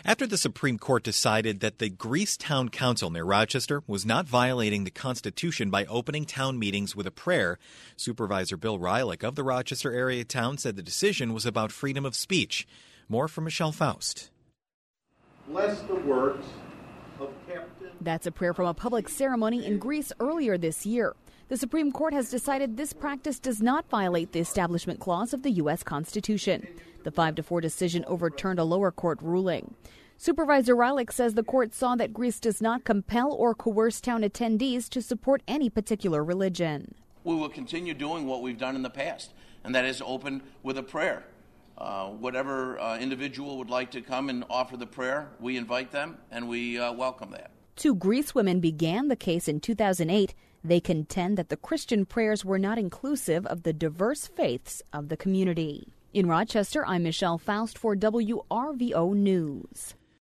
After the Supreme Court decided that the Greece Town Council near Rochester was not violating the Constitution by opening town meetings with a prayer, Supervisor Bill Rylick of the Rochester area town said the decision was about freedom of speech. More from Michelle Faust. Bless the works of Captain. That's a prayer from a public ceremony in Greece earlier this year. The Supreme Court has decided this practice does not violate the Establishment Clause of the U.S. Constitution. The 5-4 decision overturned a lower court ruling. Supervisor Rylick says the court saw that Greece does not compel or coerce town attendees to support any particular religion. We will continue doing what we've done in the past, and that is open with a prayer. Whatever individual would like to come and offer the prayer, we invite them and we welcome that. 2 Greece women began the case in 2008. They contend that the Christian prayers were not inclusive of the diverse faiths of the community. In Rochester, I'm Michelle Faust for WRVO News.